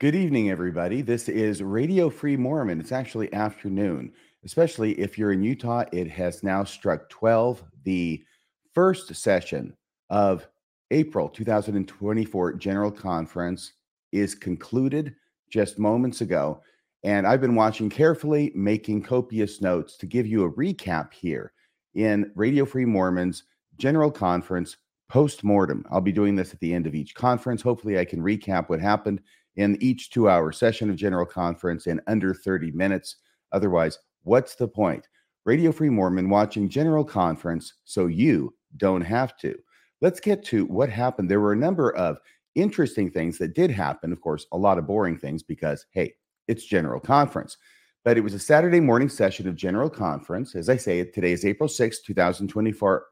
Good evening, everybody. This is Radio Free Mormon. It's actually afternoon, especially if you're in Utah. It has now struck 12. The first session of April 2024 General Conference is concluded just moments ago. And I've been watching carefully, making copious notes to give you a recap here in Radio Free Mormon's General Conference post-mortem. I'll be doing this at the end of each conference. Hopefully, I can recap what happened in each 2-hour session of General Conference in under 30 minutes. Otherwise, what's the point? Radio Free Mormon watching General Conference so you don't have to. Let's get to what happened. There were a number of interesting things that did happen. Of course, a lot of boring things because, hey, it's General Conference. But it was a Saturday morning session of General Conference. As I say, today is April 6, 2024.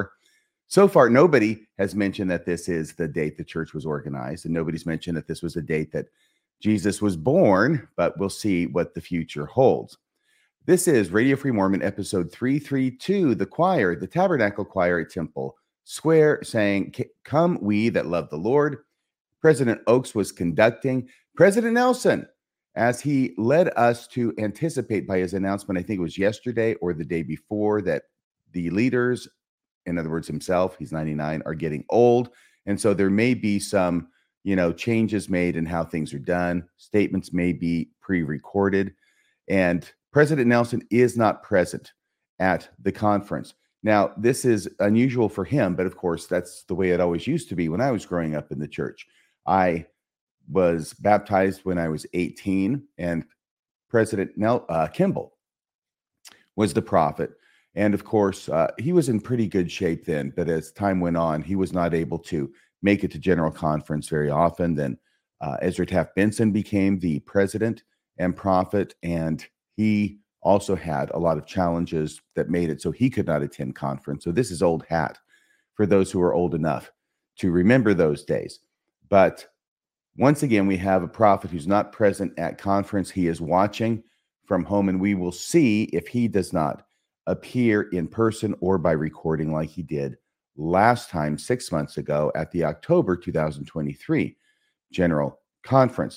So far, nobody has mentioned that this is the date the church was organized, and nobody's mentioned that this was the date that Jesus was born, but we'll see what the future holds. This is Radio Free Mormon, episode 332, the choir, the Tabernacle Choir at Temple Square, saying, "Come we that love the Lord." President Oaks was conducting. President Nelson, as he led us to anticipate by his announcement, I think it was yesterday or the day before, that the leaders, in other words, himself, he's 99, are getting old. And so there may be some, changes made in how things are done. Statements may be pre-recorded. And President Nelson is not present at the conference. Now, this is unusual for him, but of course, that's the way it always used to be when I was growing up in the church. I was baptized when I was 18, and President Kimball was the prophet. And of course, he was in pretty good shape then. But as time went on, he was not able to make it to General Conference very often. Then Ezra Taft Benson became the president and prophet, and he also had a lot of challenges that made it so he could not attend conference. So this is old hat for those who are old enough to remember those days. But once again, we have a prophet who's not present at conference. He is watching from home, and we will see if he does not appear in person or by recording like he did last time 6 months ago at the October 2023 General Conference.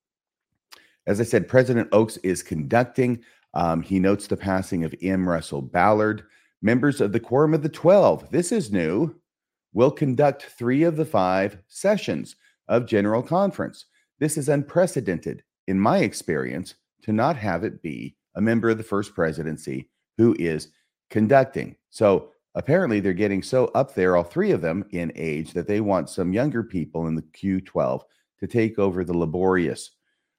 As I said, President Oaks is conducting. He notes the passing of M. Russell Ballard. Members of the Quorum of the 12, this is new, will conduct 3 of the 5 sessions of General Conference. This is unprecedented in my experience to not have it be a member of the First Presidency who is conducting. So apparently they're getting so up there, all 3 of them, in age, that they want some younger people in the Q12 to take over the laborious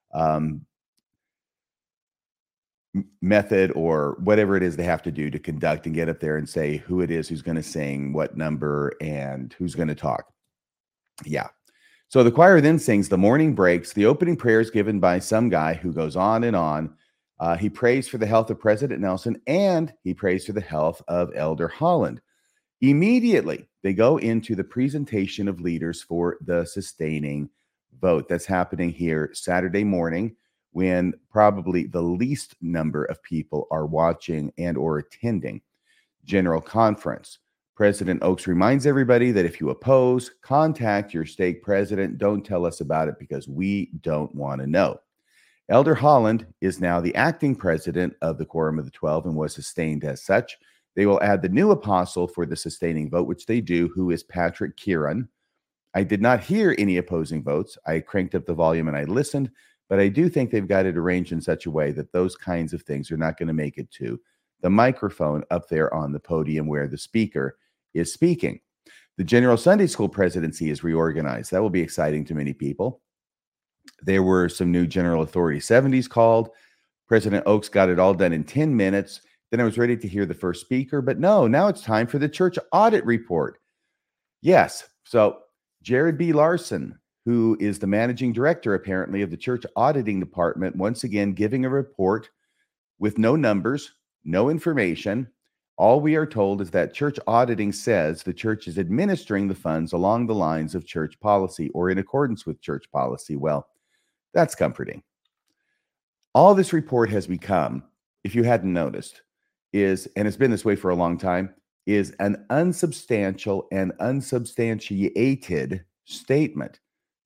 method or whatever it is they have to do to conduct and get up there and say who it is who's going to sing, what number, and who's going to talk. Yeah. So the choir then sings The Morning Breaks. The opening prayer is given by some guy who goes on and on. He prays for the health of President Nelson, and he prays for the health of Elder Holland. Immediately, they go into the presentation of leaders for the sustaining vote. That's happening here Saturday morning when probably the least number of people are watching and or attending General Conference. President Oaks reminds everybody that if you oppose, contact your stake president. Don't tell us about it because we don't want to know. Elder Holland is now the acting president of the Quorum of the 12 and was sustained as such. They will add the new apostle for the sustaining vote, which they do, who is Patrick Kieran. I did not hear any opposing votes. I cranked up the volume and I listened, but I do think they've got it arranged in such a way that those kinds of things are not going to make it to the microphone up there on the podium where the speaker is speaking. The General Sunday School presidency is reorganized. That will be exciting to many people. There were some new General Authority 70s called. President Oaks got it all done in 10 minutes. Then I was ready to hear the first speaker, but no, now it's time for the church audit report. Yes, so Jared B. Larson, who is the managing director, apparently, of the church auditing department, once again giving a report with no numbers, no information. All we are told is that church auditing says the church is administering the funds along the lines of church policy or in accordance with church policy. Well, that's comforting. All this report has become, if you hadn't noticed, is, and it's been this way for a long time, is an unsubstantial and unsubstantiated statement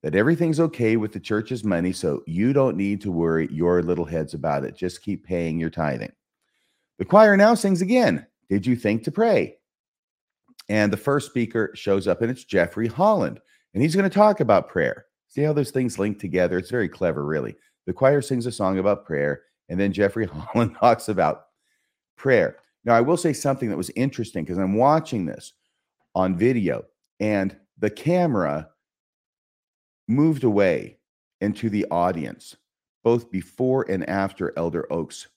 that everything's okay with the church's money, so you don't need to worry your little heads about it. Just keep paying your tithing. The choir now sings again, Did You Think to Pray? And the first speaker shows up, and it's Jeffrey Holland, and he's going to talk about prayer. See how those things link together? It's very clever, really. The choir sings a song about prayer, and then Jeffrey Holland talks about prayer. Now, I will say something that was interesting because I'm watching this on video, and the camera moved away into the audience, both before and after Elder Oaks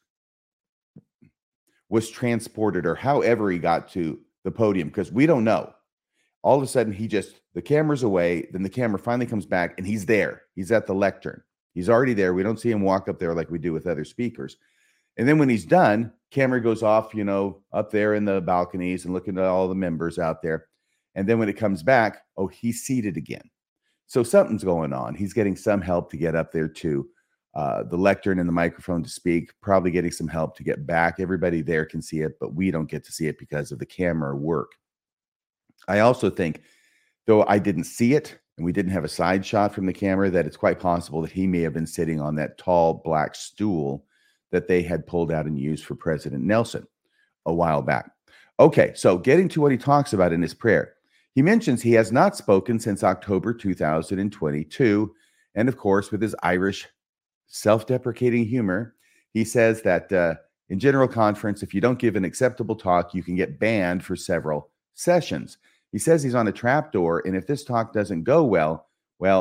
was transported, or however he got to the podium, because we don't know. All of a sudden, the camera's away, then the camera finally comes back, and he's there. He's at the lectern. He's already there. We don't see him walk up there like we do with other speakers. And then when he's done, camera goes off, up there in the balconies and looking at all the members out there. And then when it comes back, he's seated again. So something's going on. He's getting some help to get up there to the lectern and the microphone to speak, probably getting some help to get back. Everybody there can see it, but we don't get to see it because of the camera work. I also think, though I didn't see it and we didn't have a side shot from the camera, that it's quite possible that he may have been sitting on that tall black stool that they had pulled out and used for President Nelson a while back. Okay, so getting to what he talks about in his prayer. He mentions he has not spoken since October 2022. And of course, with his Irish self-deprecating humor, he says that in General Conference, if you don't give an acceptable talk, you can get banned for several sessions. He says he's on a trapdoor, and if this talk doesn't go well,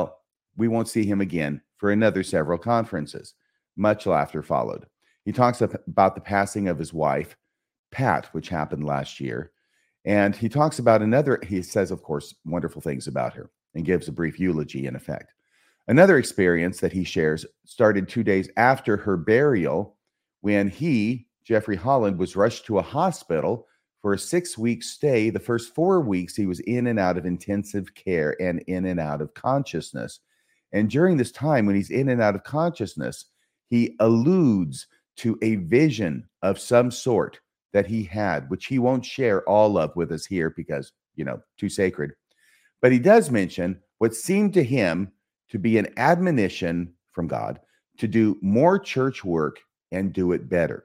we won't see him again for another several conferences. Much laughter followed. He talks about the passing of his wife, Pat, which happened last year. And he talks about he says, of course, wonderful things about her and gives a brief eulogy in effect. Another experience that he shares started 2 days after her burial, when he, Jeffrey Holland, was rushed to a hospital for a 6-week stay. The first 4 weeks, he was in and out of intensive care and in and out of consciousness. And during this time, when he's in and out of consciousness, he alludes to a vision of some sort that he had, which he won't share all of with us here because, too sacred. But he does mention what seemed to him to be an admonition from God to do more church work and do it better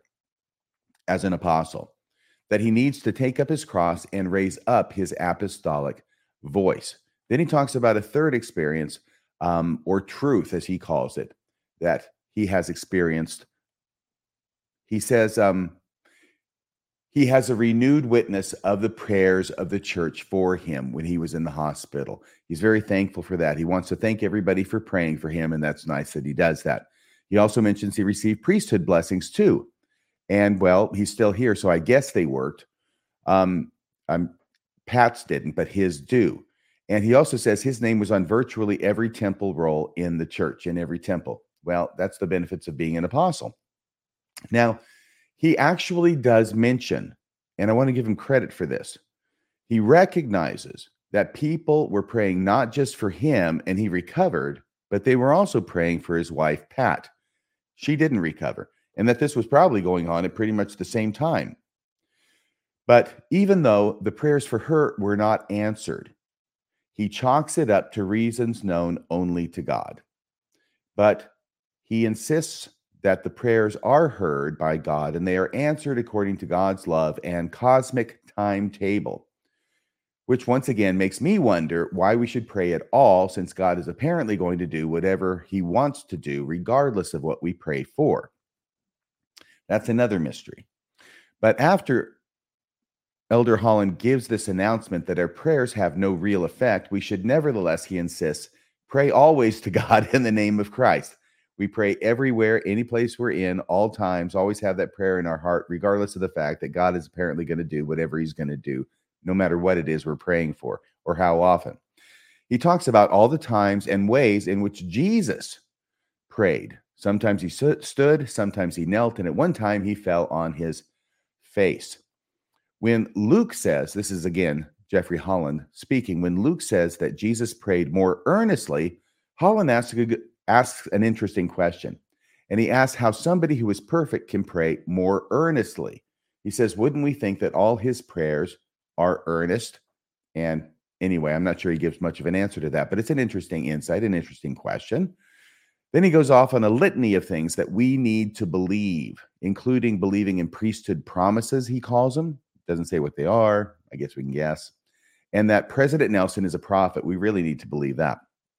as an apostle, that he needs to take up his cross and raise up his apostolic voice. Then he talks about a third experience, or truth, as he calls it, that he has experienced. He says he has a renewed witness of the prayers of the church for him when he was in the hospital. He's very thankful for that. He wants to thank everybody for praying for him, and that's nice that he does that. He also mentions he received priesthood blessings too. And, he's still here, so I guess they worked. Pat's didn't, but his do. And he also says his name was on virtually every temple roll in the church, in every temple. Well, that's the benefits of being an apostle. Now, he actually does mention, and I want to give him credit for this, he recognizes that people were praying not just for him and he recovered, but they were also praying for his wife, Pat. She didn't recover, and that this was probably going on at pretty much the same time. But even though the prayers for her were not answered, he chalks it up to reasons known only to God. But he insists that the prayers are heard by God and they are answered according to God's love and cosmic timetable, which once again makes me wonder why we should pray at all, since God is apparently going to do whatever he wants to do, regardless of what we pray for. That's another mystery. But after Elder Holland gives this announcement that our prayers have no real effect, we should nevertheless, he insists, pray always to God in the name of Christ. We pray everywhere, any place we're in, all times, always have that prayer in our heart, regardless of the fact that God is apparently going to do whatever he's going to do, no matter what it is we're praying for or how often. He talks about all the times and ways in which Jesus prayed. Sometimes he stood, sometimes he knelt, and at one time he fell on his face. When Luke says, this is again Jeffrey Holland speaking, when Luke says that Jesus prayed more earnestly, Holland asks an interesting question. And he asks how somebody who is perfect can pray more earnestly. He says, wouldn't we think that all his prayers are earnest and Anyway, I'm not sure he gives much of an answer to that, but it's an interesting insight, an interesting question. Then he goes off on a litany of things that we need to believe, including believing in priesthood promises, he calls them. Doesn't say what they are. I guess we can guess. And that President Nelson is a prophet. We really need to believe that.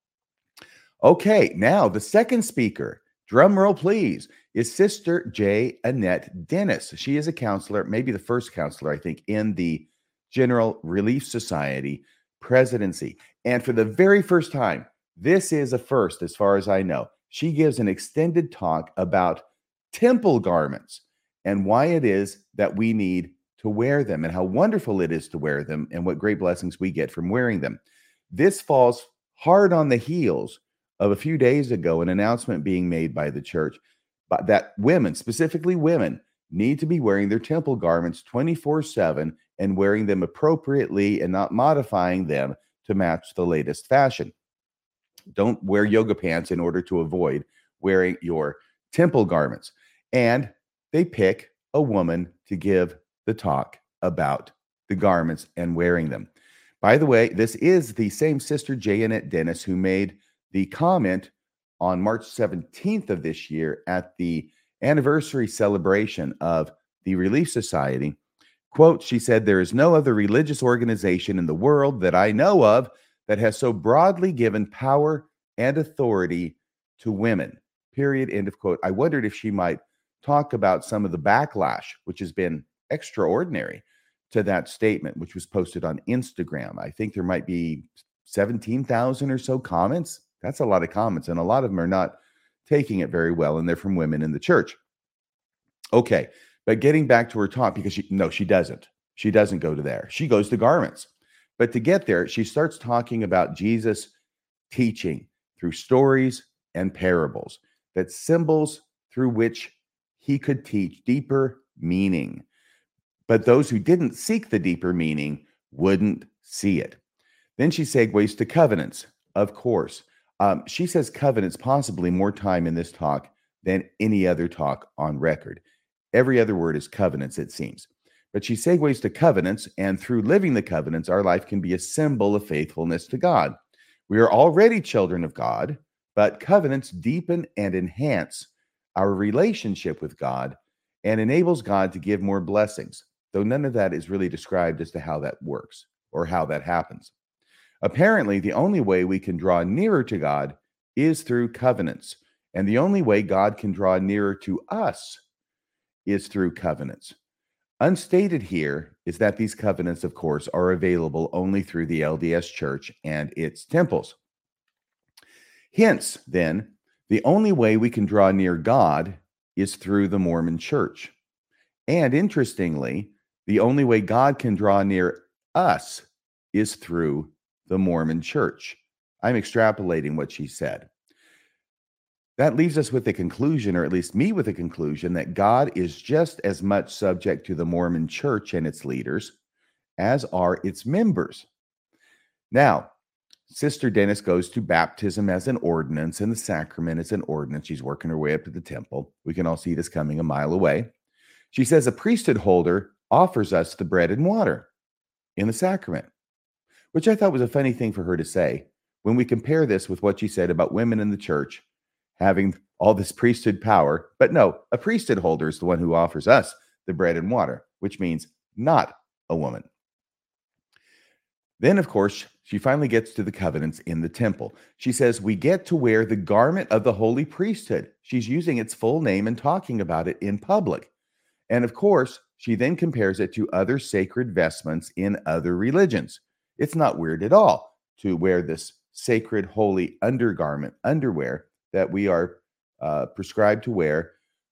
Okay, now the second speaker, drum roll please, is Sister J. Annette Dennis. She is a counselor, maybe the first counselor, I think, in the General Relief Society presidency. And for the very first time, this is a first as far as I know, she gives an extended talk about temple garments and why it is that we need to wear them and how wonderful it is to wear them and what great blessings we get from wearing them. This falls hard on the heels of a few days ago, an announcement being made by the church that women, specifically women, need to be wearing their temple garments 24/7 and wearing them appropriately and not modifying them to match the latest fashion. Don't wear yoga pants in order to avoid wearing your temple garments. And they pick a woman to give the talk about the garments and wearing them. By the way, this is the same Sister J. Annette Dennis who made the comment on March 17th of this year at the anniversary celebration of the Relief Society. Quote, she said, "There is no other religious organization in the world that I know of that has so broadly given power and authority to women." Period. End of quote. I wondered if she might talk about some of the backlash, which has been extraordinary, to that statement, which was posted on Instagram. I think there might be 17,000 or so comments. That's a lot of comments, and a lot of them are not taking it very well, and they're from women in the church. Okay, but getting back to her talk, because she doesn't. She doesn't go to there. She goes to garments. But to get there, she starts talking about Jesus teaching through stories and parables, that symbols through which he could teach deeper meaning. But those who didn't seek the deeper meaning wouldn't see it. Then she segues to covenants, of course. She says covenants possibly more time in this talk than any other talk on record. Every other word is covenants, it seems. But she segues to covenants, and through living the covenants, our life can be a symbol of faithfulness to God. We are already children of God, but covenants deepen and enhance our relationship with God and enables God to give more blessings, though none of that is really described as to how that works or how that happens. Apparently, the only way we can draw nearer to God is through covenants, and the only way God can draw nearer to us is through covenants. Unstated here is that these covenants, of course, are available only through the LDS Church and its temples. Hence, then, the only way we can draw near God is through the Mormon Church. And interestingly, the only way God can draw near us is through the Mormon Church. I'm extrapolating what she said. That leaves us with the conclusion, or at least me with the conclusion, that God is just as much subject to the Mormon Church and its leaders as are its members. Now, Sister Dennis goes to baptism as an ordinance and the sacrament as an ordinance. She's working her way up to the temple. We can all see this coming a mile away. She says a priesthood holder offers us the bread and water in the sacrament, which I thought was a funny thing for her to say when we compare this with what she said about women in the church having all this priesthood power. But no, a priesthood holder is the one who offers us the bread and water, which means not a woman. Then, of course, she finally gets to the covenants in the temple. She says, we get to wear the garment of the holy priesthood. She's using its full name and talking about it in public. And of course, she then compares it to other sacred vestments in other religions. It's not weird at all to wear this sacred, holy underwear that we are prescribed to wear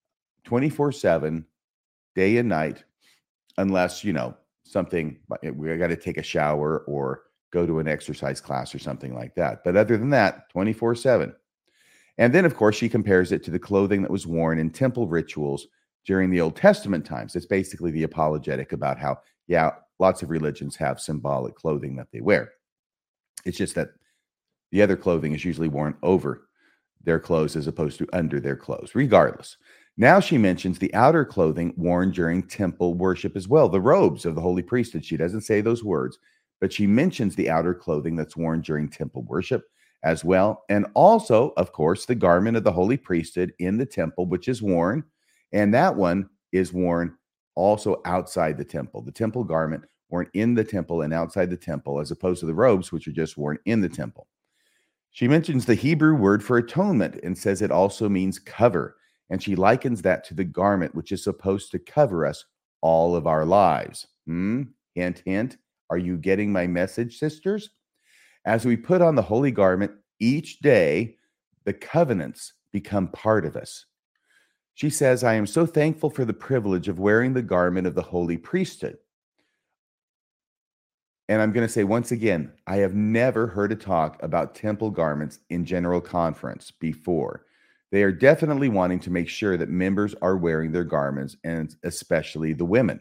24/7, day and night, unless, something, we got to take a shower or go to an exercise class or something like that. But other than that, 24/7. And then, of course, she compares it to the clothing that was worn in temple rituals during the Old Testament times. It's basically the apologetic about how, lots of religions have symbolic clothing that they wear. It's just that the other clothing is usually worn over their clothes as opposed to under their clothes, regardless. Now she mentions the outer clothing worn during temple worship as well, the robes of the holy priesthood. She doesn't say those words, but she mentions the outer clothing that's worn during temple worship as well. And also, of course, the garment of the holy priesthood in the temple, which is worn. And that one is worn also outside the temple garment worn in the temple and outside the temple, as opposed to the robes, which are just worn in the temple. She mentions the Hebrew word for atonement and says it also means cover. And she likens that to the garment, which is supposed to cover us all of our lives. Hint, hint. Are you getting my message, sisters? As we put on the holy garment each day, the covenants become part of us. She says, I am so thankful for the privilege of wearing the garment of the holy priesthood. And I'm going to say once again, I have never heard a talk about temple garments in general conference before. They are definitely wanting to make sure that members are wearing their garments, and especially the women.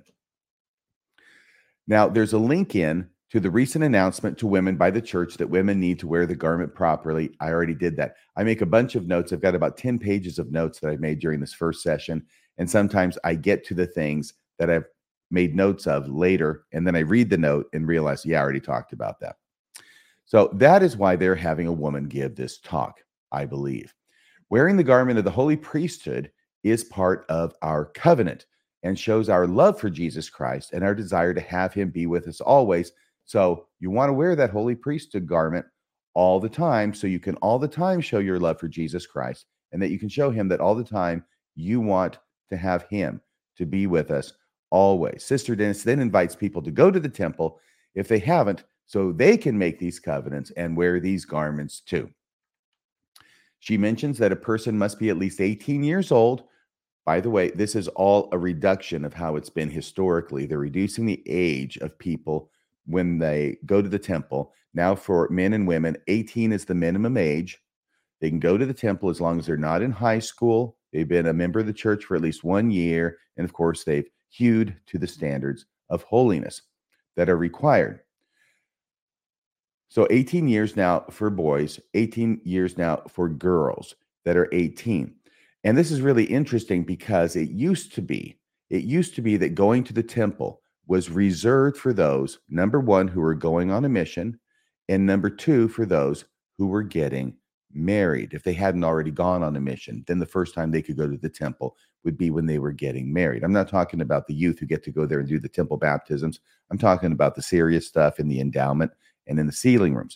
Now, there's a link in to the recent announcement to women by the church that women need to wear the garment properly. I already did that. I make a bunch of notes. I've got about 10 pages of notes that I've made during this first session. And sometimes I get to the things that I've made notes of later, and then I read the note and realize, yeah, I already talked about that. So that is why they're having a woman give this talk, I believe. Wearing the garment of the holy priesthood is part of our covenant and shows our love for Jesus Christ and our desire to have him be with us always. So you want to wear that holy priesthood garment all the time, so you can all the time show your love for Jesus Christ, and that you can show him that all the time you want to have him to be with us always. Sister Dennis then invites people to go to the temple if they haven't, so they can make these covenants and wear these garments too. She mentions that a person must be at least 18 years old. By the way, this is all a reduction of how it's been historically. They're reducing the age of people when they go to the temple. Now for men and women, 18 is the minimum age. They can go to the temple as long as they're not in high school, they've been a member of the church for at least 1 year, and of course, they've hewed to the standards of holiness that are required. So 18 years now for boys, 18 years now for girls that are 18. And this is really interesting because it used to be that going to the temple was reserved for those, number one, who were going on a mission, and number two, for those who were getting married. If they hadn't already gone on a mission, then the first time they could go to the temple would be when they were getting married. I'm not talking about the youth who get to go there and do the temple baptisms. I'm talking about the serious stuff in the endowment and in the sealing rooms.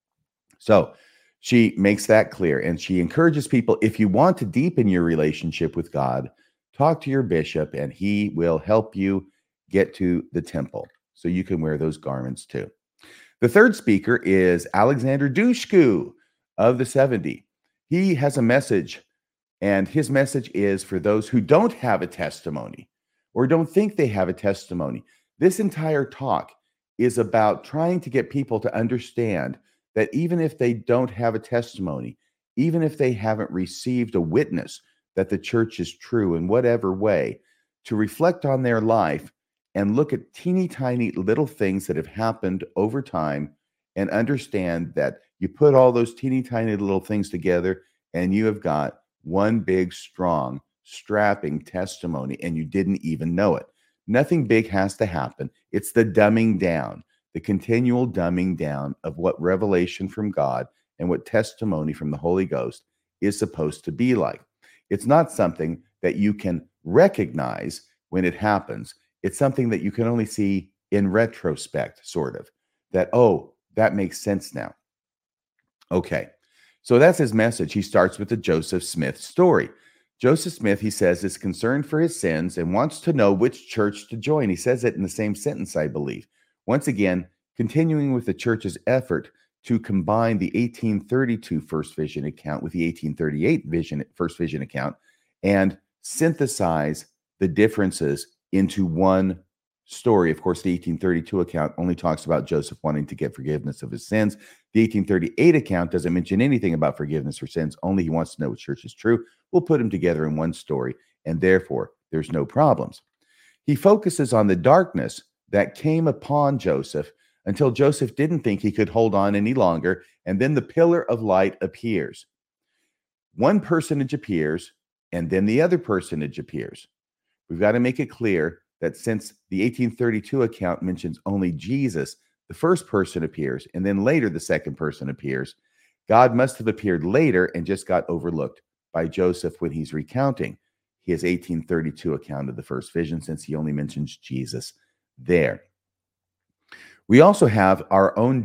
So she makes that clear, and she encourages people, if you want to deepen your relationship with God, talk to your bishop and he will help you get to the temple so you can wear those garments too. The third speaker is Alexander Dushku of the 70. He has a message, and his message is for those who don't have a testimony or don't think they have a testimony. This entire talk is about trying to get people to understand that even if they don't have a testimony, even if they haven't received a witness that the church is true in whatever way, to reflect on their life and look at teeny tiny little things that have happened over time and understand that you put all those teeny tiny little things together and you have got one big, strong, strapping testimony, and you didn't even know it. Nothing big has to happen. It's the dumbing down, the continual dumbing down of what revelation from God and what testimony from the Holy Ghost is supposed to be like. It's not something that you can recognize when it happens. It's something that you can only see in retrospect, sort of, that, oh, that makes sense now. Okay, so that's his message. He starts with the Joseph Smith story. Joseph Smith, he says, is concerned for his sins and wants to know which church to join. He says it in the same sentence, I believe. Once again, continuing with the church's effort to combine the 1832 First Vision account with the 1838 First Vision account and synthesize the differences into one story. Of course, the 1832 account only talks about Joseph wanting to get forgiveness of his sins. The 1838 account doesn't mention anything about forgiveness for sins, only he wants to know which church is true. We'll put them together in one story, and therefore there's no problems. He focuses on the darkness that came upon Joseph until Joseph didn't think he could hold on any longer, and then the pillar of light appears. One personage appears, and then the other personage appears. We've got to make it clear that since the 1832 account mentions only Jesus, the first person appears, and then later the second person appears. God must have appeared later and just got overlooked by Joseph when he's recounting his 1832 account of the first vision, since he only mentions Jesus there. We also have our own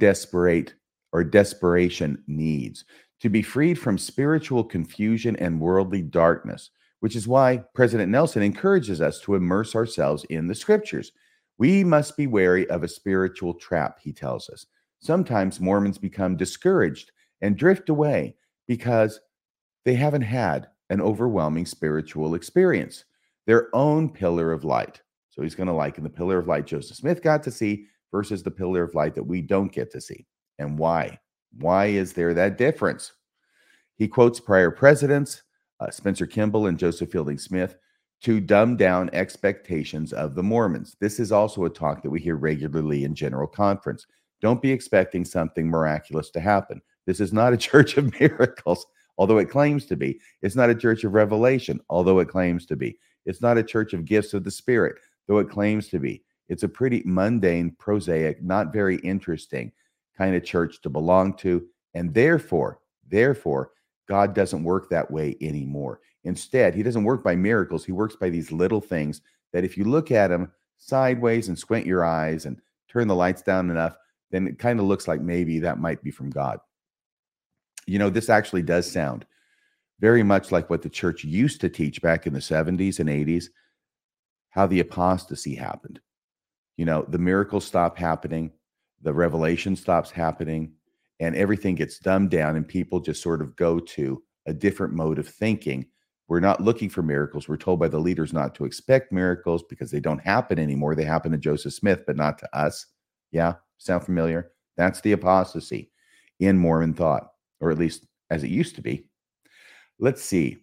desperation needs to be freed from spiritual confusion and worldly darkness, which is why President Nelson encourages us to immerse ourselves in the scriptures. We must be wary of a spiritual trap, he tells us. Sometimes Mormons become discouraged and drift away because they haven't had an overwhelming spiritual experience, their own pillar of light. So he's going to liken the pillar of light Joseph Smith got to see versus the pillar of light that we don't get to see. And why? Why is there that difference? He quotes prior presidents, Spencer Kimball and Joseph Fielding Smith, to dumb down expectations of the Mormons. This is also a talk that we hear regularly in General Conference. Don't be expecting something miraculous to happen. This is not a church of miracles, although it claims to be. It's not a church of revelation, although it claims to be. It's not a church of gifts of the Spirit, though it claims to be. It's a pretty mundane, prosaic, not very interesting kind of church to belong to. And therefore, God doesn't work that way anymore. Instead, he doesn't work by miracles. He works by these little things that if you look at them sideways and squint your eyes and turn the lights down enough, then it kind of looks like maybe that might be from God. You know, this actually does sound very much like what the church used to teach back in the 70s and 80s, how the apostasy happened. You know, the miracles stop happening, the revelation stops happening, and everything gets dumbed down, and people just sort of go to a different mode of thinking. We're not looking for miracles. We're told by the leaders not to expect miracles because they don't happen anymore. They happen to Joseph Smith, but not to us. Yeah, sound familiar? That's the apostasy in Mormon thought, or at least as it used to be. Let's see.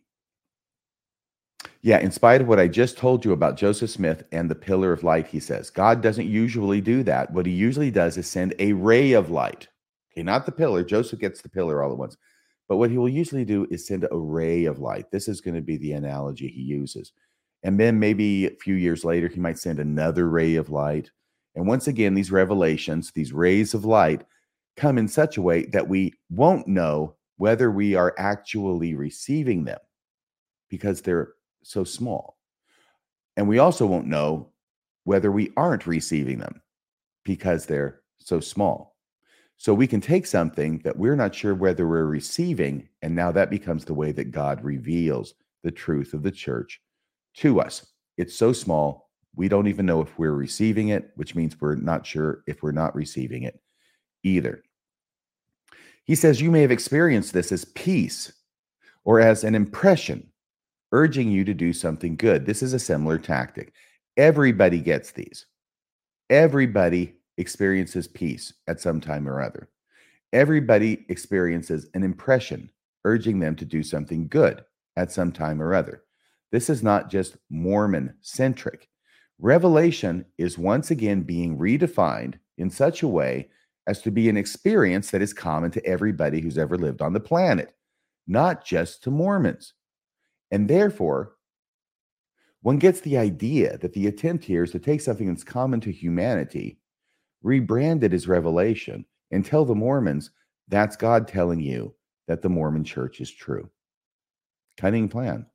Yeah, in spite of what I just told you about Joseph Smith and the pillar of light, he says, God doesn't usually do that. What he usually does is send a ray of light. Okay, not the pillar. Joseph gets the pillar all at once. But what he will usually do is send a ray of light. This is going to be the analogy he uses. And then maybe a few years later, he might send another ray of light. And once again, these revelations, these rays of light, come in such a way that we won't know whether we are actually receiving them because they're so small. And we also won't know whether we aren't receiving them because they're so small. So we can take something that we're not sure whether we're receiving, and now that becomes the way that God reveals the truth of the church to us. It's so small, we don't even know if we're receiving it, which means we're not sure if we're not receiving it either. He says you may have experienced this as peace or as an impression, urging you to do something good. This is a similar tactic. Everybody gets these. Everybody experiences peace at some time or other. Everybody experiences an impression urging them to do something good at some time or other. This is not just Mormon-centric. Revelation is once again being redefined in such a way as to be an experience that is common to everybody who's ever lived on the planet, not just to Mormons. And therefore, one gets the idea that the attempt here is to take something that's common to humanity, rebrand it as revelation, and tell the Mormons that's God telling you that the Mormon church is true. Cunning plan.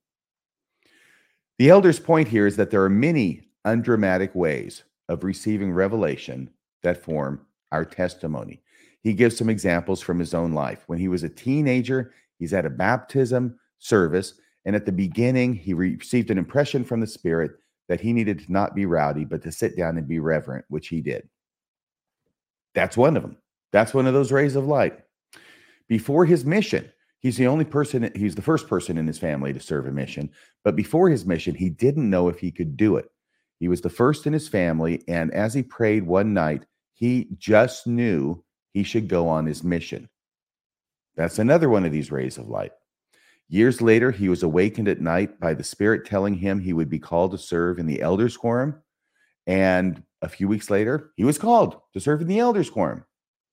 The elder's point here is that there are many undramatic ways of receiving revelation that form our testimony. He gives some examples from his own life. When he was a teenager, he's at a baptism service, and at the beginning, he received an impression from the Spirit that he needed to not be rowdy, but to sit down and be reverent, which he did. That's one of them. That's one of those rays of light. Before his mission, he's the first person in his family to serve a mission, but before his mission, he didn't know if he could do it. He was the first in his family, and as he prayed one night, he just knew he should go on his mission. That's another one of these rays of light. Years later, he was awakened at night by the Spirit telling him he would be called to serve in the Elders' Quorum. And a few weeks later, he was called to serve in the Elders' Quorum.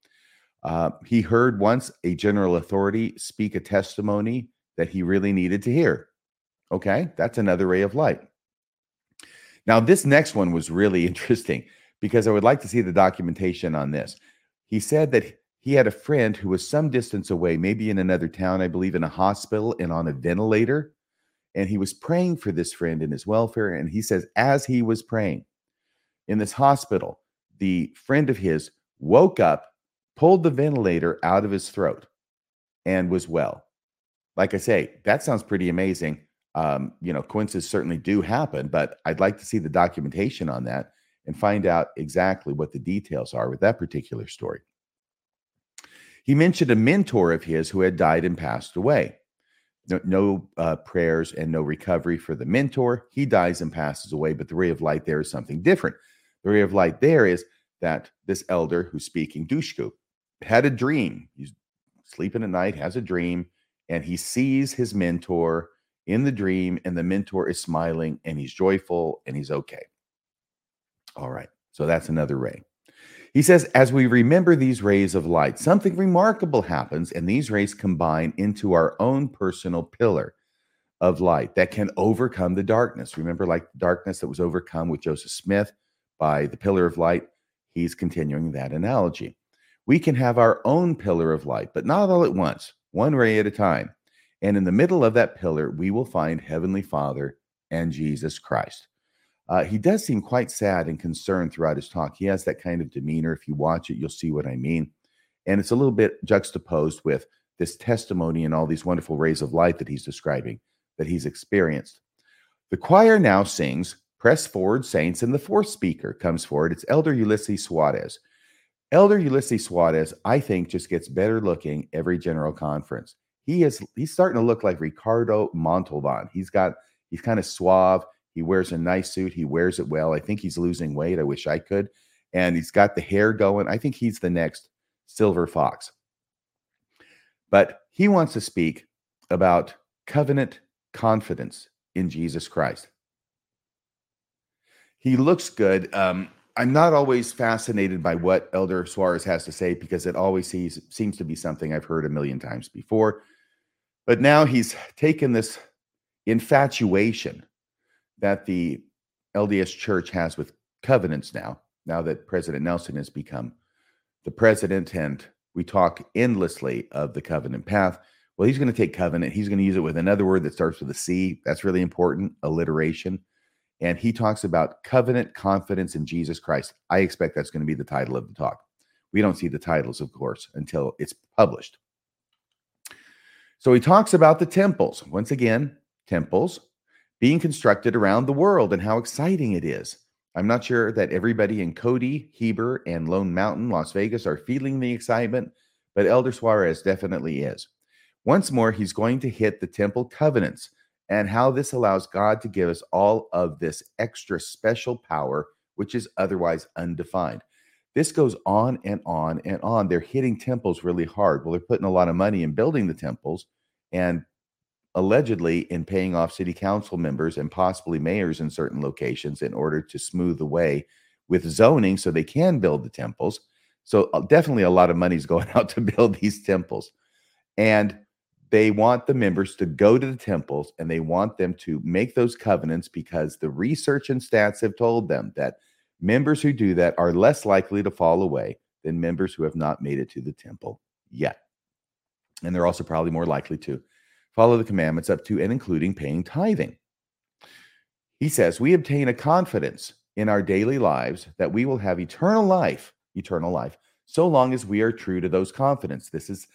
He heard once a general authority speak a testimony that he really needed to hear. Okay, that's another ray of light. Now, this next one was really interesting because I would like to see the documentation on this. He said that he had a friend who was some distance away, maybe in another town, I believe in a hospital and on a ventilator. And he was praying for this friend and his welfare. And he says, as he was praying in this hospital, the friend of his woke up, pulled the ventilator out of his throat, and was well. Like I say, that sounds pretty amazing. Coincidences certainly do happen, but I'd like to see the documentation on that and find out exactly what the details are with that particular story. He mentioned a mentor of his who had died and passed away. No prayers and no recovery for the mentor. He dies and passes away, but the ray of light there is something different. The ray of light there is that this elder who's speaking, Dushku, had a dream. He's sleeping at night, has a dream, and he sees his mentor in the dream, and the mentor is smiling, and he's joyful, and he's okay. All right, so that's another ray. He says, as we remember these rays of light, something remarkable happens, and these rays combine into our own personal pillar of light that can overcome the darkness. Remember, like the darkness that was overcome with Joseph Smith by the pillar of light? He's continuing that analogy. We can have our own pillar of light, but not all at once, one ray at a time. And in the middle of that pillar, we will find Heavenly Father and Jesus Christ. He does seem quite sad and concerned throughout his talk. He has that kind of demeanor. If you watch it, you'll see what I mean. And it's a little bit juxtaposed with this testimony and all these wonderful rays of light that he's describing, that he's experienced. The choir now sings, Press Forward, Saints, and the fourth speaker comes forward. It's Elder Ulysses Suarez. Elder Ulysses Suarez, I think, just gets better looking every general conference. He's starting to look like Ricardo Montalban. He's kind of suave. He wears a nice suit. He wears it well. I think he's losing weight. I wish I could. And he's got the hair going. I think he's the next Silver Fox. But he wants to speak about covenant confidence in Jesus Christ. He looks good. I'm not always fascinated by what Elder Suarez has to say because it always seems to be something I've heard a million times before. But now he's taken this infatuation that the LDS Church has with covenants now that President Nelson has become the president, and we talk endlessly of the covenant path. Well, he's going to take covenant. He's going to use it with another word that starts with a C. That's really important, alliteration. And he talks about covenant confidence in Jesus Christ. I expect that's going to be the title of the talk. We don't see the titles, of course, until it's published. So he talks about the temples. Once again, temples being constructed around the world and how exciting it is. I'm not sure that everybody in Cody, Heber, and Lone Mountain, Las Vegas are feeling the excitement, but Elder Suarez definitely is. Once more, he's going to hit the temple covenants and how this allows God to give us all of this extra special power, which is otherwise undefined. This goes on and on and on. They're hitting temples really hard. Well, they're putting a lot of money in building the temples and allegedly in paying off city council members and possibly mayors in certain locations in order to smooth the way with zoning so they can build the temples. So definitely a lot of money is going out to build these temples. And they want the members to go to the temples and they want them to make those covenants because the research and stats have told them that members who do that are less likely to fall away than members who have not made it to the temple yet. And they're also probably more likely to follow the commandments up to and including paying tithing. He says, we obtain a confidence in our daily lives that we will have eternal life, so long as we are true to those covenants. This is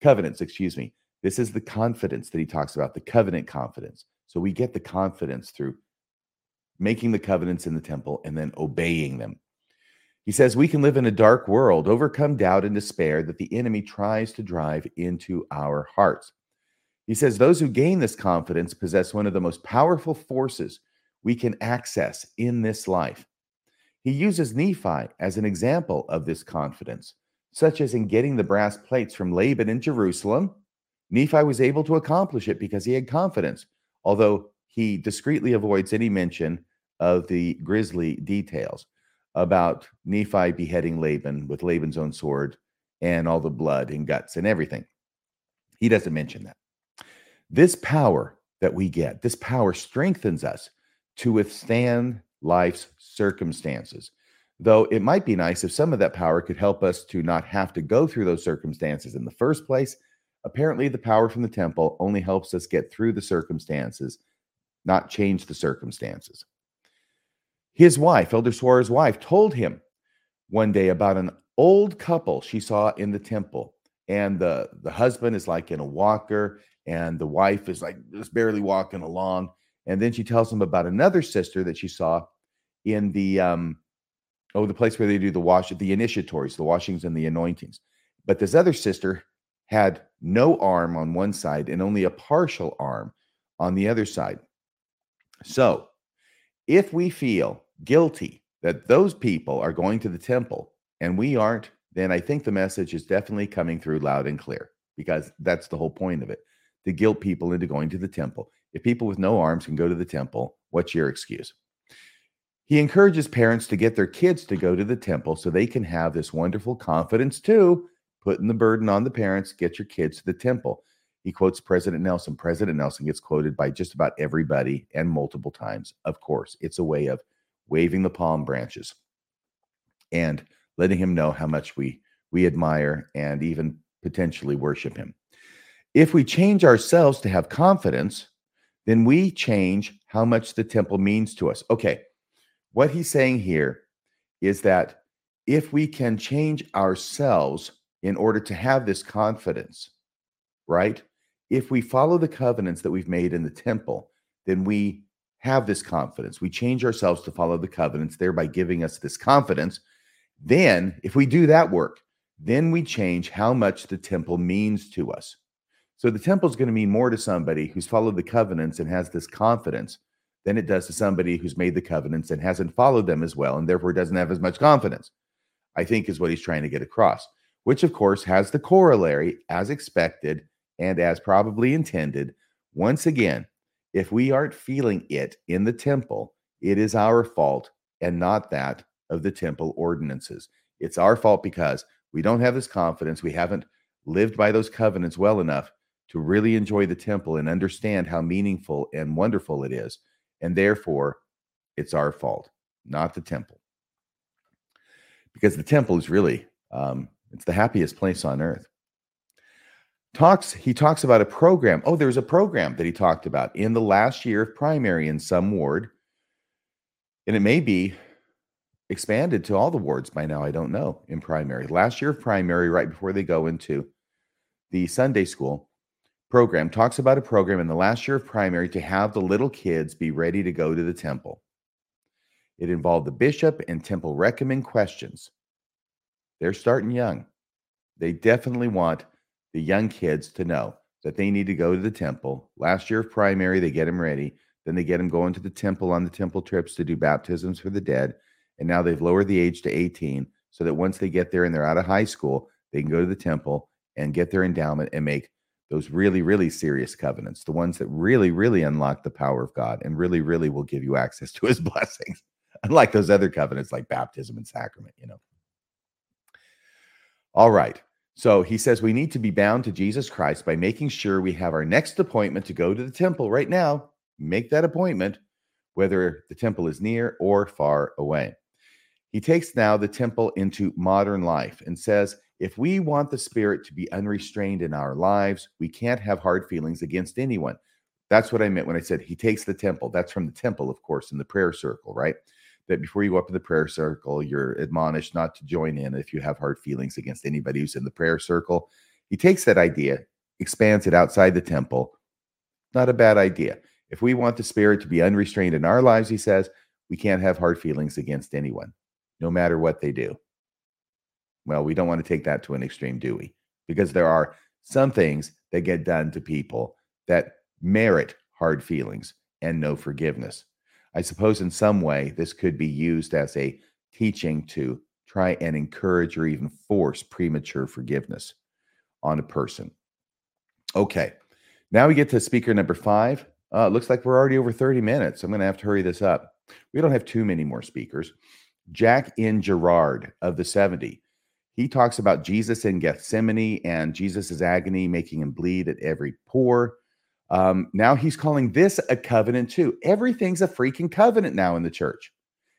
the confidence that he talks about, the covenant confidence. So we get the confidence through making the covenants in the temple and then obeying them. He says we can live in a dark world, overcome doubt and despair that the enemy tries to drive into our hearts. He says those who gain this confidence possess one of the most powerful forces we can access in this life. He uses Nephi as an example of this confidence, such as in getting the brass plates from Laban in Jerusalem. Nephi was able to accomplish it because he had confidence, although he discreetly avoids any mention of the grisly details about Nephi beheading Laban with Laban's own sword and all the blood and guts and everything. He doesn't mention that. This power that we get, this power strengthens us to withstand life's circumstances. Though it might be nice if some of that power could help us to not have to go through those circumstances in the first place. Apparently, the power from the temple only helps us get through the circumstances, not change the circumstances. His wife, Elder Suarez's wife, told him one day about an old couple she saw in the temple. And the husband is like in a walker, and the wife is like just barely walking along. And then she tells him about another sister that she saw in the place where they do the initiatories, the washings and the anointings. But this other sister had no arm on one side and only a partial arm on the other side. So if we feel guilty that those people are going to the temple and we aren't, then I think the message is definitely coming through loud and clear, because that's the whole point of it, to guilt people into going to the temple. If people with no arms can go to the temple, what's your excuse? He encourages parents to get their kids to go to the temple so they can have this wonderful confidence too, putting the burden on the parents, get your kids to the temple. He quotes President Nelson. President Nelson gets quoted by just about everybody and multiple times. Of course, it's a way of waving the palm branches and letting him know how much we admire and even potentially worship him. If we change ourselves to have confidence, then we change how much the temple means to us. Okay, what he's saying here is that if we can change ourselves in order to have this confidence, right? If we follow the covenants that we've made in the temple, then we have this confidence. We change ourselves to follow the covenants, thereby giving us this confidence. Then, if we do that work, then we change how much the temple means to us. So the temple is going to mean more to somebody who's followed the covenants and has this confidence than it does to somebody who's made the covenants and hasn't followed them as well, and therefore doesn't have as much confidence, I think is what he's trying to get across, which of course has the corollary, as expected and as probably intended. Once again, if we aren't feeling it in the temple, it is our fault and not that of the temple ordinances. It's our fault because we don't have this confidence. We haven't lived by those covenants well enough to really enjoy the temple and understand how meaningful and wonderful it is. And therefore, it's our fault, not the temple. Because the temple is really, it's the happiest place on earth. He talks about a program. Oh, there's a program that he talked about in the last year of primary in some ward. And it may be expanded to all the wards by now. I don't know, in primary. Last year of primary, right before they go into the Sunday school program, talks about a program in the last year of primary to have the little kids be ready to go to the temple. It involved the bishop and temple recommend questions. They're starting young. They definitely want the young kids to know that they need to go to the temple. Last year of primary, they get them ready. Then they get them going to the temple on the temple trips to do baptisms for the dead. And now they've lowered the age to 18 so that once they get there and they're out of high school, they can go to the temple and get their endowment and make those really, really serious covenants, the ones that really, really unlock the power of God and really, really will give you access to his blessings, unlike those other covenants like baptism and sacrament, All right. So he says we need to be bound to Jesus Christ by making sure we have our next appointment to go to the temple right now. Make that appointment, whether the temple is near or far away. He takes now the temple into modern life and says, if we want the Spirit to be unrestrained in our lives, we can't have hard feelings against anyone. That's what I meant when I said he takes the temple. That's from the temple, of course, in the prayer circle, right? That before you go up to the prayer circle, you're admonished not to join in if you have hard feelings against anybody who's in the prayer circle. He takes that idea, expands it outside the temple. Not a bad idea. If we want the Spirit to be unrestrained in our lives, he says, we can't have hard feelings against anyone, no matter what they do. Well, we don't want to take that to an extreme, do we? Because there are some things that get done to people that merit hard feelings and no forgiveness. I suppose in some way this could be used as a teaching to try and encourage or even force premature forgiveness on a person. Okay, now we get to speaker number 5. It looks like we're already over 30 minutes. I'm going to have to hurry this up. We don't have too many more speakers. Jack N. Gerard of the 70. He talks about Jesus in Gethsemane and Jesus' agony, making him bleed at every pore. Now he's calling this a covenant too. Everything's a freaking covenant now in the church.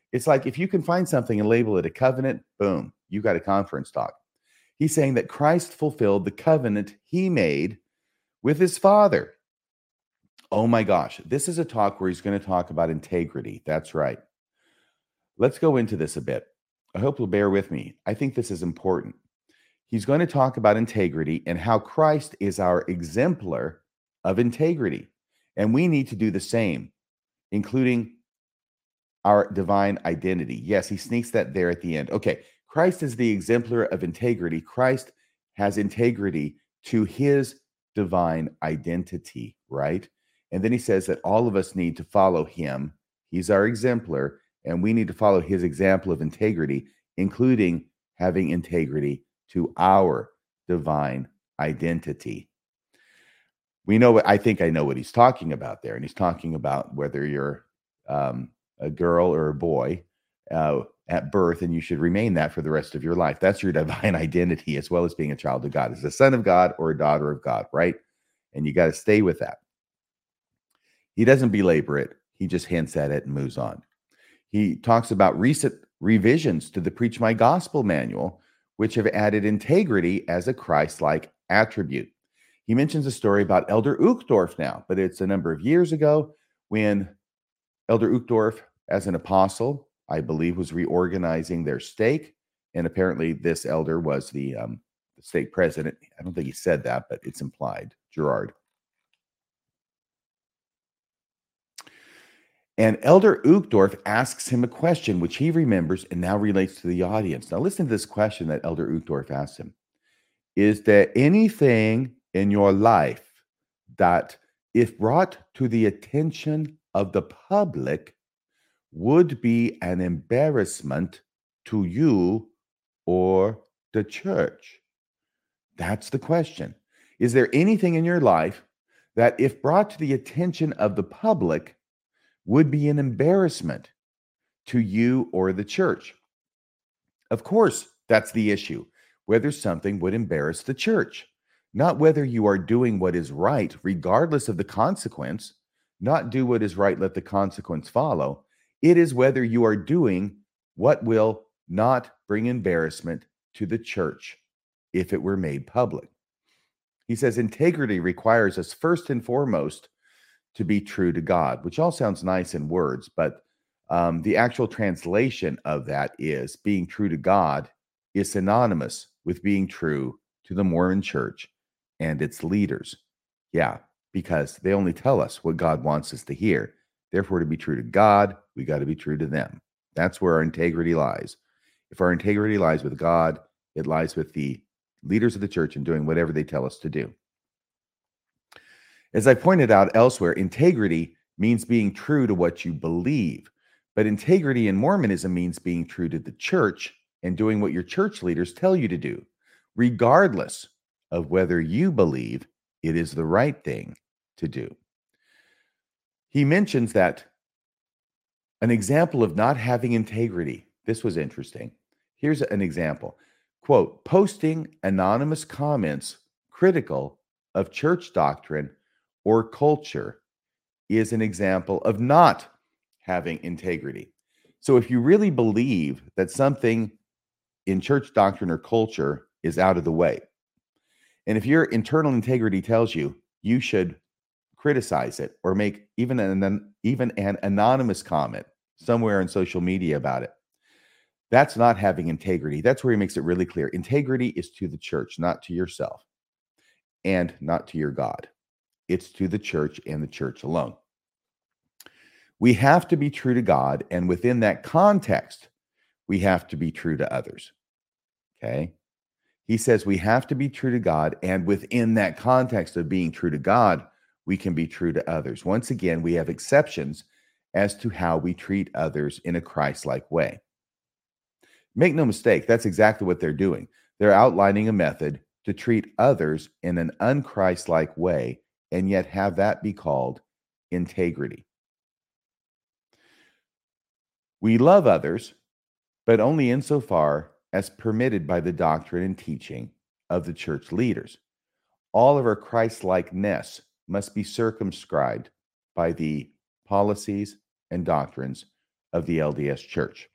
It's like if you can find something and label it a covenant, boom, you got a conference talk. He's saying that Christ fulfilled the covenant he made with his Father. Oh my gosh, this is a talk where he's going to talk about integrity. That's right. Let's go into this a bit. I hope you'll bear with me. I think this is important. He's going to talk about integrity and how Christ is our exemplar of integrity. And we need to do the same, including our divine identity. Yes, he sneaks that there at the end. Okay, Christ is the exemplar of integrity. Christ has integrity to his divine identity, right? And then he says that all of us need to follow him. He's our exemplar, and we need to follow his example of integrity, including having integrity to our divine identity. We know what I think I know what he's talking about there. And he's talking about whether you're a girl or a boy at birth, and you should remain that for the rest of your life. That's your divine identity, as well as being a child of God, as a son of God or a daughter of God, right? And you got to stay with that. He doesn't belabor it. He just hints at it and moves on. He talks about recent revisions to the Preach My Gospel manual, which have added integrity as a Christ-like attribute. He mentions a story about Elder Uchtdorf now, but it's a number of years ago when Elder Uchtdorf, as an apostle, I believe, was reorganizing their stake. And apparently this elder was the stake president. I don't think he said that, but it's implied. Gerard. And Elder Uchtdorf asks him a question, which he remembers and now relates to the audience. Now listen to this question that Elder Uchtdorf asks him. Is there anything in your life that, if brought to the attention of the public, would be an embarrassment to you or the church? That's the question. Is there anything in your life that, if brought to the attention of the public, would be an embarrassment to you or the church? Of course, that's the issue. Whether something would embarrass the church, not whether you are doing what is right, regardless of the consequence. Not do what is right, let the consequence follow. It is whether you are doing what will not bring embarrassment to the church if it were made public. He says integrity requires us first and foremost to be true to God, which all sounds nice in words, but the actual translation of that is being true to God is synonymous with being true to the Mormon church and its leaders. Yeah, because they only tell us what God wants us to hear. Therefore, to be true to God, we got to be true to them. That's where our integrity lies. If our integrity lies with God, it lies with the leaders of the church and doing whatever they tell us to do. As I pointed out elsewhere, integrity means being true to what you believe. But integrity in Mormonism means being true to the church and doing what your church leaders tell you to do, regardless of whether you believe it is the right thing to do. He mentions that an example of not having integrity. This was interesting. Here's an example. Quote, posting anonymous comments critical of church doctrine or culture is an example of not having integrity. So if you really believe that something in church doctrine or culture is out of the way, and if your internal integrity tells you you should criticize it or make even an anonymous comment somewhere on social media about it, that's not having integrity. That's where he makes it really clear. Integrity is to the church, not to yourself and not to your God. It's to the church and the church alone. We have to be true to God, and within that context, we have to be true to others. Okay? He says we have to be true to God, and within that context of being true to God, we can be true to others. Once again, we have exceptions as to how we treat others in a Christ-like way. Make no mistake, that's exactly what they're doing. They're outlining a method to treat others in an un-Christ-like way and yet have that be called integrity. We love others, but only insofar as permitted by the doctrine and teaching of the church leaders. All of our Christ-likeness must be circumscribed by the policies and doctrines of the LDS Church.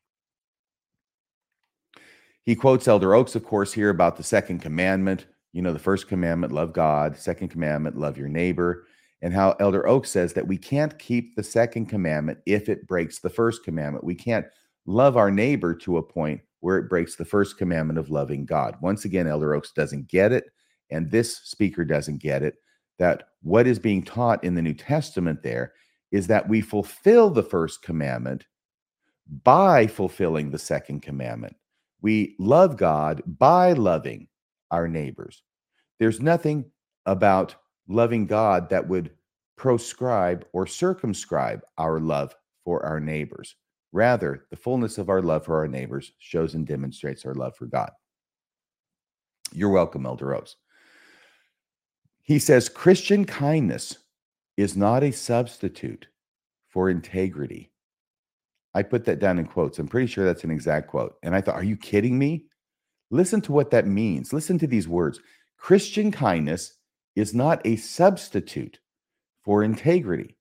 He quotes Elder Oaks, of course, here about the second commandment. You know, the first commandment, love God. Second commandment, love your neighbor. And how Elder Oaks says that we can't keep the second commandment if it breaks the first commandment. We can't love our neighbor to a point where it breaks the first commandment of loving God. Once again, Elder Oaks doesn't get it, and this speaker doesn't get it, that what is being taught in the New Testament there is that we fulfill the first commandment by fulfilling the second commandment. We love God by loving our neighbors. There's nothing about loving God that would proscribe or circumscribe our love for our neighbors. Rather, the fullness of our love for our neighbors shows and demonstrates our love for God. You're welcome, Elder Oaks. He says, Christian kindness is not a substitute for integrity. I put that down in quotes. I'm pretty sure that's an exact quote. And I thought, are you kidding me? Listen to what that means. Listen to these words. Christian kindness is not a substitute for integrity.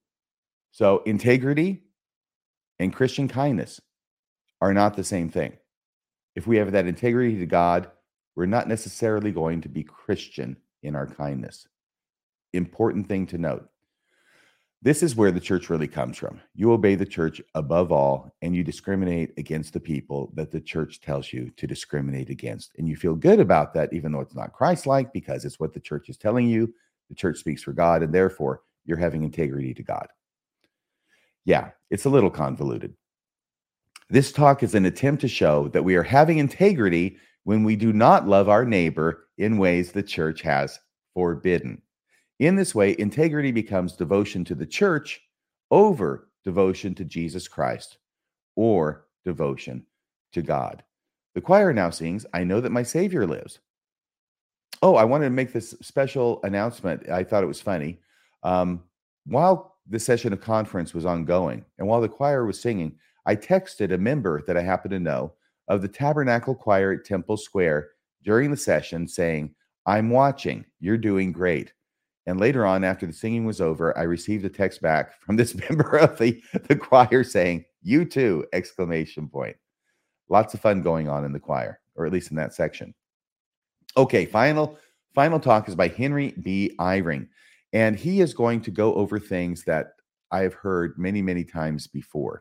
So integrity and Christian kindness are not the same thing. If we have that integrity to God, we're not necessarily going to be Christian in our kindness. Important thing to note. This is where the church really comes from. You obey the church above all, and you discriminate against the people that the church tells you to discriminate against. And you feel good about that, even though it's not Christ-like, because it's what the church is telling you. The church speaks for God, and therefore you're having integrity to God. Yeah, it's a little convoluted. This talk is an attempt to show that we are having integrity when we do not love our neighbor in ways the church has forbidden. In this way, integrity becomes devotion to the church over devotion to Jesus Christ or devotion to God. The choir now sings, I Know That My Savior Lives. Oh, I wanted to make this special announcement. I thought it was funny. While the session of conference was ongoing and while the choir was singing, I texted a member that I happen to know of the Tabernacle Choir at Temple Square during the session saying, I'm watching, you're doing great. And later on, after the singing was over, I received a text back from this member of the choir saying, you too, exclamation point. Lots of fun going on in the choir, or at least in that section. Okay, final talk is by Henry B. Eyring. And he is going to go over things that I have heard many, many times before.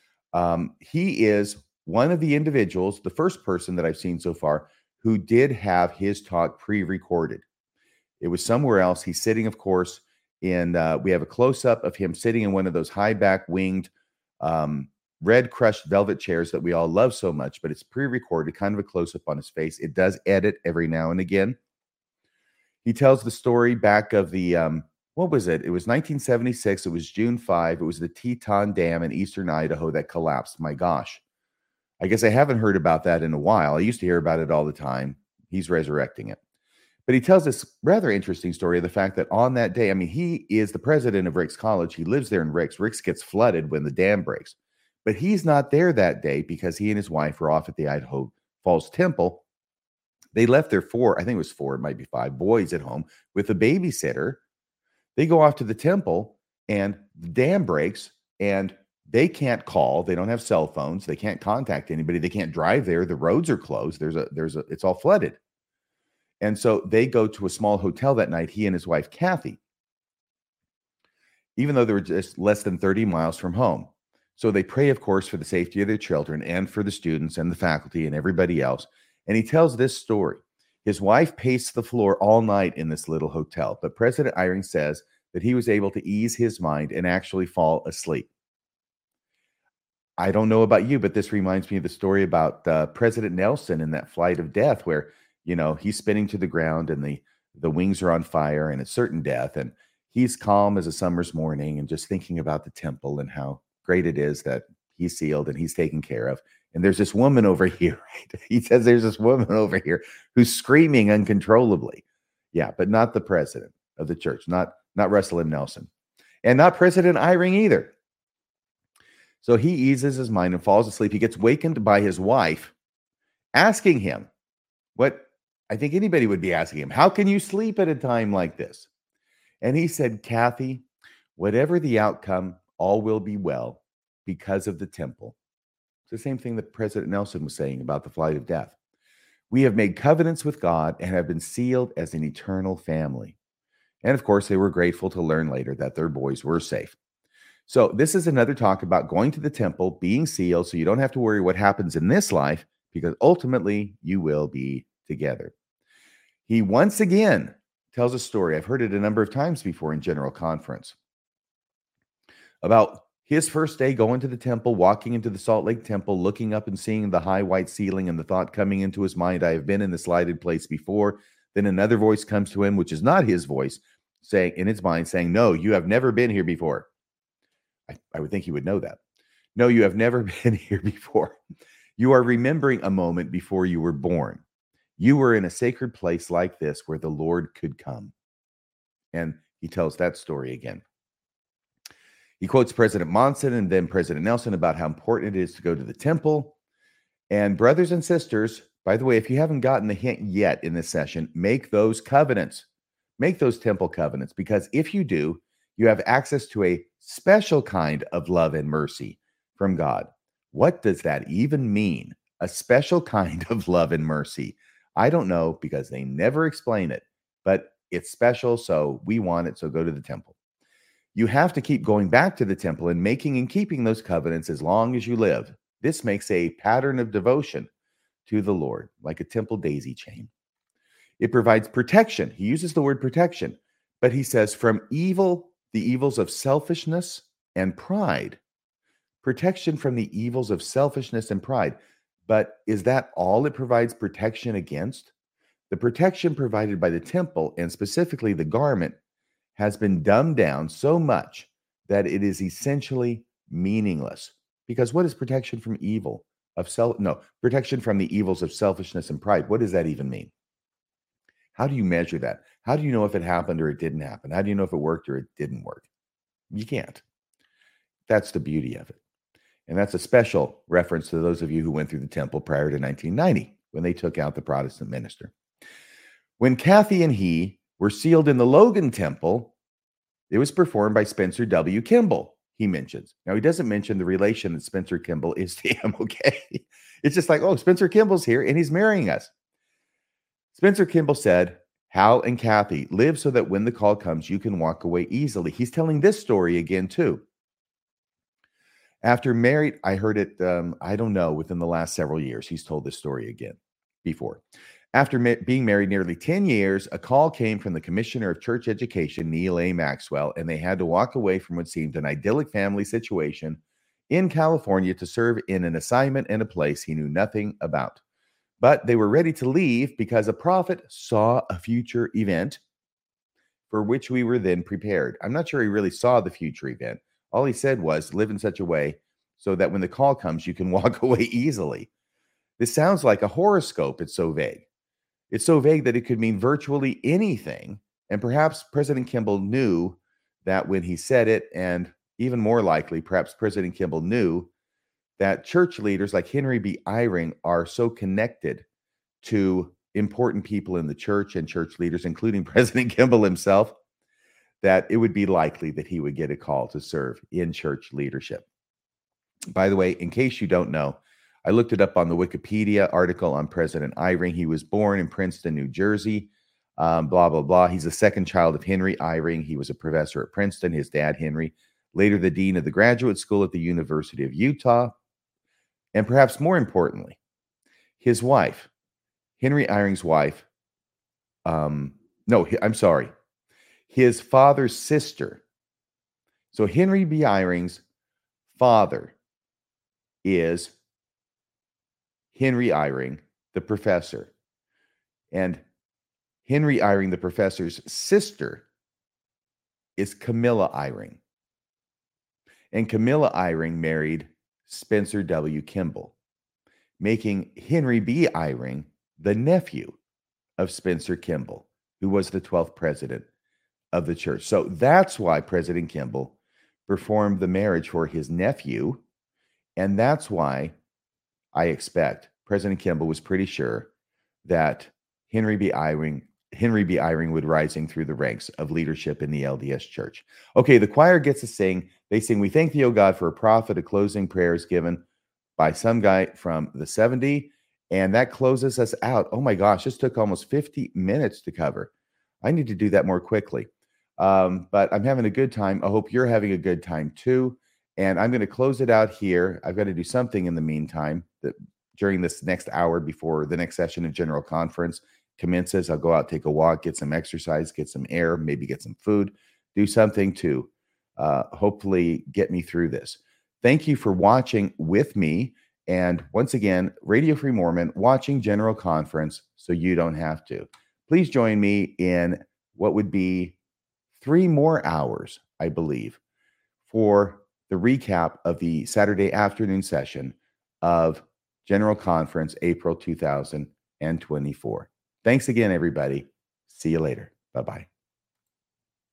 He is one of the individuals, the first person that I've seen so far, who did have his talk pre-recorded. It was somewhere else. He's sitting, of course, in, we have a close-up of him sitting in one of those high-back winged red crushed velvet chairs that we all love so much, but it's pre-recorded, kind of a close-up on his face. It does edit every now and again. He tells the story back of the, what was it? It was 1976. It was June 5. It was the Teton Dam in eastern Idaho that collapsed. My gosh. I guess I haven't heard about that in a while. I used to hear about it all the time. He's resurrecting it. But he tells this rather interesting story of the fact that on that day, I mean, he is the president of Ricks College. He lives there in Ricks. Ricks gets flooded when the dam breaks. But he's not there that day because he and his wife were off at the Idaho Falls Temple. They left their I think it was 4, it might be 5 boys at home with a babysitter. They go off to the temple and the dam breaks and they can't call. They don't have cell phones. They can't contact anybody. They can't drive there. The roads are closed. It's all flooded. And so they go to a small hotel that night, he and his wife, Kathy, even though they were just less than 30 miles from home. So they pray, of course, for the safety of their children and for the students and the faculty and everybody else. And he tells this story. His wife paced the floor all night in this little hotel, but President Eyring says that he was able to ease his mind and actually fall asleep. I don't know about you, but this reminds me of the story about President Nelson in that flight of death where, you know, he's spinning to the ground and the wings are on fire and it's certain death. And he's calm as a summer's morning and just thinking about the temple and how great it is that he's sealed and he's taken care of. And there's this woman over here, right? He says there's this woman over here who's screaming uncontrollably. Yeah, but not the president of the church, not Russell M. Nelson, and not President Eyring either. So he eases his mind and falls asleep. He gets wakened by his wife asking him what I think anybody would be asking him. How can you sleep at a time like this? And he said, Kathy, whatever the outcome, all will be well because of the temple. It's the same thing that President Nelson was saying about the flight of death. We have made covenants with God and have been sealed as an eternal family. And of course, they were grateful to learn later that their boys were safe. So, this is another talk about going to the temple, being sealed, so you don't have to worry what happens in this life, because ultimately you will be together. He once again tells a story. I've heard it a number of times before in General Conference about his first day going to the temple, walking into the Salt Lake Temple, looking up and seeing the high white ceiling, and the thought coming into his mind, I have been in this lighted place before. Then another voice comes to him, which is not his voice, saying in his mind, saying, no, you have never been here before. I would think he would know that. No, you have never been here before. You are remembering a moment before you were born. You were in a sacred place like this where the Lord could come. And he tells that story again. He quotes President Monson and then President Nelson about how important it is to go to the temple. And brothers and sisters, by the way, if you haven't gotten the hint yet in this session, make those covenants. Make those temple covenants, because if you do, you have access to a special kind of love and mercy from God. What does that even mean? A special kind of love and mercy. I don't know, because they never explain it, but it's special, so we want it, so go to the temple. You have to keep going back to the temple and making and keeping those covenants as long as you live. This makes a pattern of devotion to the Lord, like a temple daisy chain. It provides protection. He uses the word protection, but he says from evil, the evils of selfishness and pride. Protection from the evils of selfishness and pride. But is that all it provides protection against? The protection provided by the temple, and specifically the garment, has been dumbed down so much that it is essentially meaningless. Because what is protection from evil of protection from the evils of selfishness and pride? What does that even mean? How do you measure that? How do you know if it happened or it didn't happen? How do you know if it worked or it didn't work? You can't. That's the beauty of it. And that's a special reference to those of you who went through the temple prior to 1990, when they took out the Protestant minister. When Kathy and he were sealed in the Logan Temple, it was performed by Spencer W. Kimball, he mentions. Now, he doesn't mention the relation that Spencer Kimball is to him, okay? It's just like, oh, Spencer Kimball's here and he's marrying us. Spencer Kimball said, Hal and Kathy, live so that when the call comes, you can walk away easily. He's telling this story again, too. After married, I heard it, I don't know, within the last several years. He's told this story again before. After being married nearly 10 years, a call came from the Commissioner of Church Education, Neil A. Maxwell, and they had to walk away from what seemed an idyllic family situation in California to serve in an assignment in a place he knew nothing about. But they were ready to leave because a prophet saw a future event for which we were then prepared. I'm not sure he really saw the future event. All he said was, live in such a way so that when the call comes, you can walk away easily. This sounds like a horoscope. It's so vague. It's so vague that it could mean virtually anything. And perhaps President Kimball knew that when he said it, and even more likely, perhaps President Kimball knew that church leaders like Henry B. Eyring are so connected to important people in the church and church leaders, including President Kimball himself, that it would be likely that he would get a call to serve in church leadership. By the way, in case you don't know, I looked it up on the Wikipedia article on President Eyring. He was born in Princeton, New Jersey, blah, blah, blah. He's the second child of Henry Eyring. He was a professor at Princeton, his dad, Henry, later the dean of the graduate school at the University of Utah. And perhaps more importantly, his wife, Henry Eyring's wife, his father's sister. So Henry B. Eyring's father is Henry Eyring, the professor. And Henry Eyring, the professor's sister, is Camilla Eyring. And Camilla Eyring married Spencer W. Kimball, making Henry B. Eyring the nephew of Spencer Kimball, who was the 12th president of the church. So that's why President Kimball performed the marriage for his nephew. And that's why I expect President Kimball was pretty sure that Henry B. Eyring Henry B. Iringwood rising through the ranks of leadership in the LDS Church. Okay, the choir gets to sing. They sing, "We thank thee, O God, for a prophet." A closing prayer is given by some guy from the 70, and that closes us out. Oh my gosh, this took almost 50 minutes to cover. I need to do that more quickly. But I'm having a good time. I hope you're having a good time too. And I'm going to close it out here. I've got to do something in the meantime that during this next hour before the next session of General Conference commences. I'll go out, take a walk, get some exercise, get some air, maybe get some food, do something to hopefully get me through this. Thank you for watching with me. And once again, Radio Free Mormon, watching General Conference so you don't have to. Please join me in what would be 3 more hours, I believe, for the recap of the Saturday afternoon session of General Conference, April 2024. Thanks again, everybody. See you later. Bye-bye.